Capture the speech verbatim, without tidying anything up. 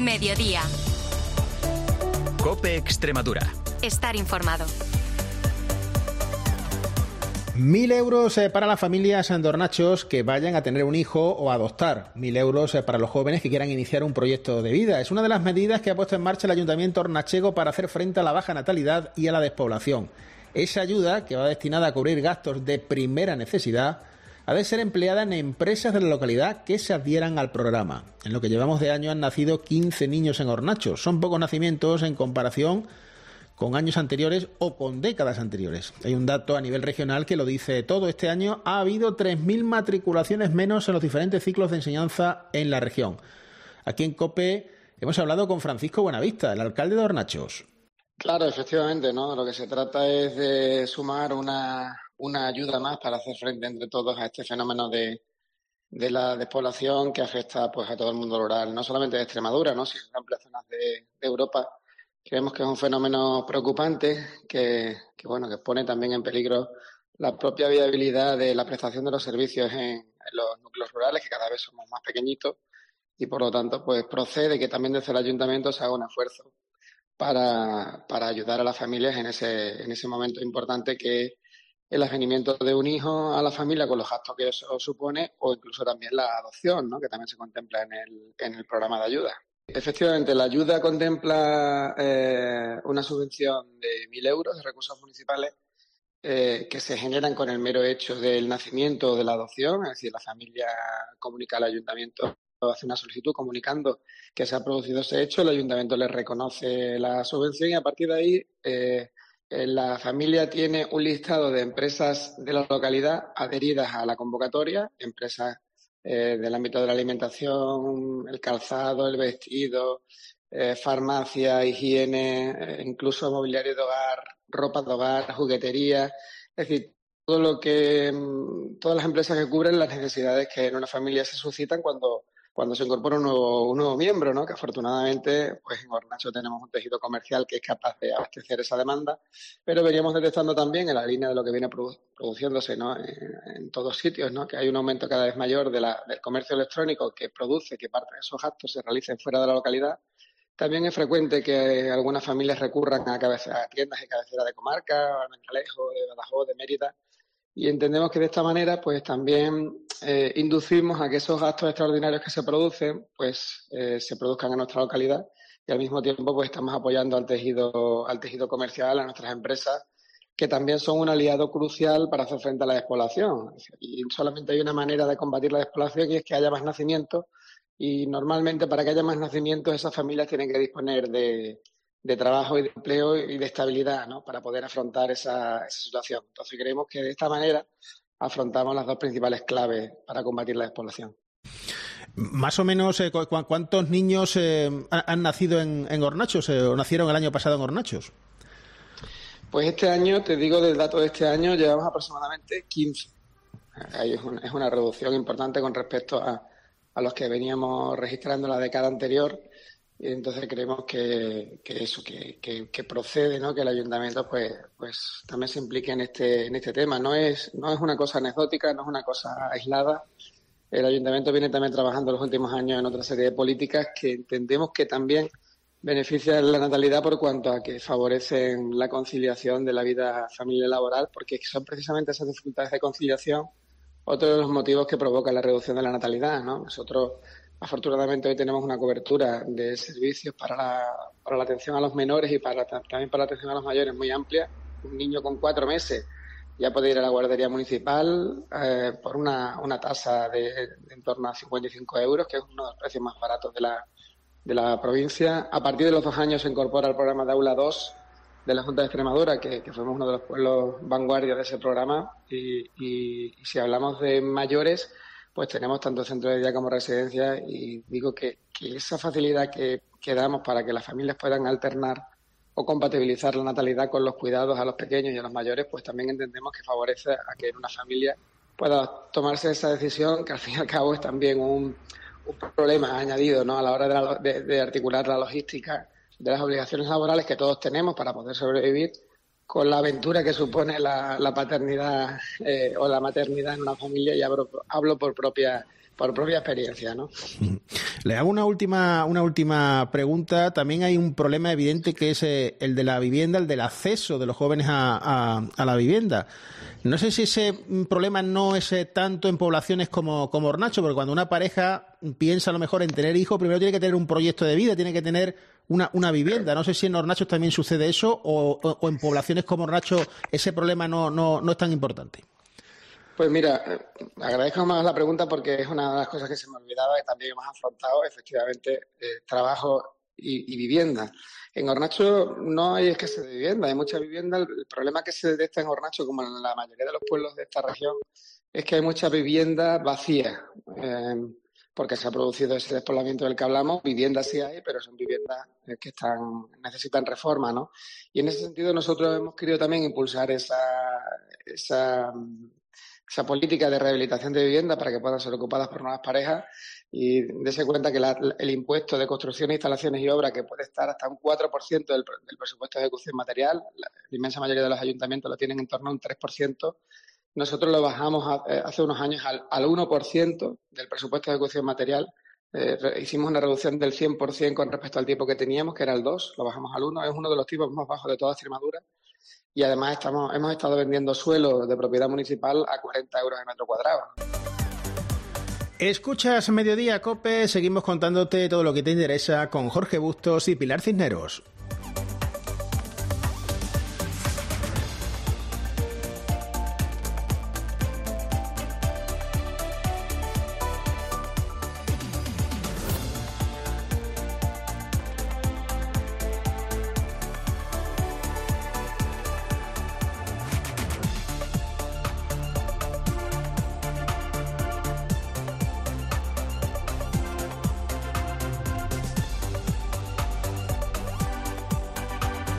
Mediodía. COPE Extremadura. Estar informado. Mil euros eh, para las familias andornachos que vayan a tener un hijo o adoptar. Mil euros eh, para los jóvenes que quieran iniciar un proyecto de vida. Es una de las medidas que ha puesto en marcha el Ayuntamiento hornachego para hacer frente a la baja natalidad y a la despoblación. Esa ayuda, que va destinada a cubrir gastos de primera necesidad, ha de ser empleada en empresas de la localidad que se adhieran al programa. En lo que llevamos de año han nacido quince niños en Hornachos. Son pocos nacimientos en comparación con años anteriores o con décadas anteriores. Hay un dato a nivel regional que lo dice todo. Este año ha habido tres mil matriculaciones menos en los diferentes ciclos de enseñanza en la región. Aquí en COPE hemos hablado con Francisco Buenavista, el alcalde de Hornachos. Claro, efectivamente, ¿no? Lo que se trata es de sumar una, una ayuda más para hacer frente entre todos a este fenómeno de, de la despoblación que afecta pues a todo el mundo rural, no solamente de Extremadura, ¿no? Sino en amplias zonas de, de Europa. Creemos que es un fenómeno preocupante que, que, bueno, que pone también en peligro la propia viabilidad de la prestación de los servicios en, en los núcleos rurales, que cada vez somos más pequeñitos, y por lo tanto pues procede que también desde el ayuntamiento se haga un esfuerzo para, para ayudar a las familias en ese, en ese momento importante que es el advenimiento de un hijo a la familia con los gastos que eso supone, o incluso también la adopción, ¿no? Que también se contempla en el, en el programa de ayuda. Efectivamente, la ayuda contempla eh, una subvención de mil euros de recursos municipales eh, que se generan con el mero hecho del nacimiento o de la adopción, es decir, la familia comunica al ayuntamiento, hace una solicitud comunicando que se ha producido ese hecho, el ayuntamiento le reconoce la subvención y a partir de ahí eh, la familia tiene un listado de empresas de la localidad adheridas a la convocatoria, empresas Eh, del ámbito de la alimentación, el calzado, el vestido, eh, farmacia, higiene, eh, incluso mobiliario de hogar, ropa de hogar, juguetería, es decir, todo lo que, todas las empresas que cubren las necesidades que en una familia se suscitan cuando, cuando se incorpora un nuevo, un nuevo miembro, ¿no? Que afortunadamente pues en Hornacho tenemos un tejido comercial que es capaz de abastecer esa demanda, pero veníamos detectando también en la línea de lo que viene produ- produciéndose, ¿no? en, en todos sitios, ¿no? Que hay un aumento cada vez mayor de la, del comercio electrónico que produce que parte de esos gastos se realicen fuera de la localidad. También es frecuente que algunas familias recurran a, cabeza, a tiendas y cabeceras de comarca, de Almendralejo, de Badajoz, de Mérida, y entendemos que de esta manera pues también eh, inducimos a que esos gastos extraordinarios que se producen pues eh, se produzcan en nuestra localidad y al mismo tiempo pues estamos apoyando al tejido, al tejido comercial, a nuestras empresas, que también son un aliado crucial para hacer frente a la despoblación. Y solamente hay una manera de combatir la despoblación y es que haya más nacimientos y normalmente para que haya más nacimientos esas familias tienen que disponer de de trabajo y de empleo y de estabilidad, ¿no? Para poder afrontar esa, esa situación. Entonces creemos que de esta manera afrontamos las dos principales claves para combatir la despoblación. Más o menos, eh, cu- ¿cuántos niños eh, han nacido en, en Hornachos eh, o nacieron el año pasado en Hornachos? Pues este año, te digo del dato de este año, llevamos aproximadamente quince. Ahí es una, es una reducción importante con respecto a, a los que veníamos registrando la década anterior. Y entonces creemos que, que eso, que, que, que procede, ¿no? Que el ayuntamiento pues, pues también se implique en este, en este tema. No es, no es una cosa anecdótica, no es una cosa aislada. El ayuntamiento viene también trabajando en los últimos años en otra serie de políticas que entendemos que también benefician la natalidad por cuanto a que favorecen la conciliación de la vida familiar y laboral, porque son precisamente esas dificultades de conciliación otro de los motivos que provoca la reducción de la natalidad, ¿no? Nosotros afortunadamente hoy tenemos una cobertura de servicios para la, para la atención a los menores y para también para la atención a los mayores muy amplia. Un niño con cuatro meses ya puede ir a la guardería municipal eh, por una, una tasa de, de en torno a cincuenta y cinco euros, que es uno de los precios más baratos de la, de la provincia. A partir de los dos años se incorpora el programa de Aula dos de la Junta de Extremadura, que, que fuimos uno de los pueblos vanguardia de ese programa. Y, y, y si hablamos de mayores, pues tenemos tanto centros de día como residencias y digo que, que esa facilidad que, que damos para que las familias puedan alternar o compatibilizar la natalidad con los cuidados a los pequeños y a los mayores, pues también entendemos que favorece a que en una familia pueda tomarse esa decisión, que al fin y al cabo es también un, un problema añadido, ¿no? A la hora de, la, de, de articular la logística de las obligaciones laborales que todos tenemos para poder sobrevivir, con la aventura que supone la, la paternidad eh, o la maternidad en una familia, y hablo, hablo por propia por propia experiencia, ¿no? Le hago una última, una última pregunta. También hay un problema evidente que es eh, el de la vivienda, el del acceso de los jóvenes a, a, a la vivienda. No sé si ese problema no es eh, tanto en poblaciones como, como Hornacho, porque cuando una pareja piensa a lo mejor en tener hijos, primero tiene que tener un proyecto de vida, tiene que tener una, una vivienda. No sé si en Hornacho también sucede eso o, o, o en poblaciones como Hornacho ese problema no, no, no es tan importante. Pues mira, eh, agradezco más la pregunta porque es una de las cosas que se me olvidaba y también hemos afrontado, efectivamente, eh, trabajo y, y vivienda. En Hornacho no hay escasez de vivienda, hay mucha vivienda. El problema que se detecta en Hornacho, como en la mayoría de los pueblos de esta región, es que hay mucha vivienda vacía, eh, porque se ha producido ese despoblamiento del que hablamos. Viviendas sí hay, pero son viviendas que están necesitan reforma, ¿no? Y en ese sentido nosotros hemos querido también impulsar esa... esa esa política de rehabilitación de vivienda para que puedan ser ocupadas por nuevas parejas y dése cuenta que la, el impuesto de construcción, instalaciones y obras, que puede estar hasta un cuatro por ciento del, del presupuesto de ejecución material, la, la inmensa mayoría de los ayuntamientos lo tienen en torno a un tres por ciento, nosotros lo bajamos a, eh, hace unos años al, al uno por ciento del presupuesto de ejecución material. Eh, re, hicimos una reducción del cien por ciento con respecto al tipo que teníamos, que era el dos, lo bajamos al uno, es uno de los tipos más bajos de toda Extremadura. Y además estamos, hemos estado vendiendo suelo de propiedad municipal a cuarenta euros el metro cuadrado. Escuchas Mediodía COPE, seguimos contándote todo lo que te interesa con Jorge Bustos y Pilar Cisneros.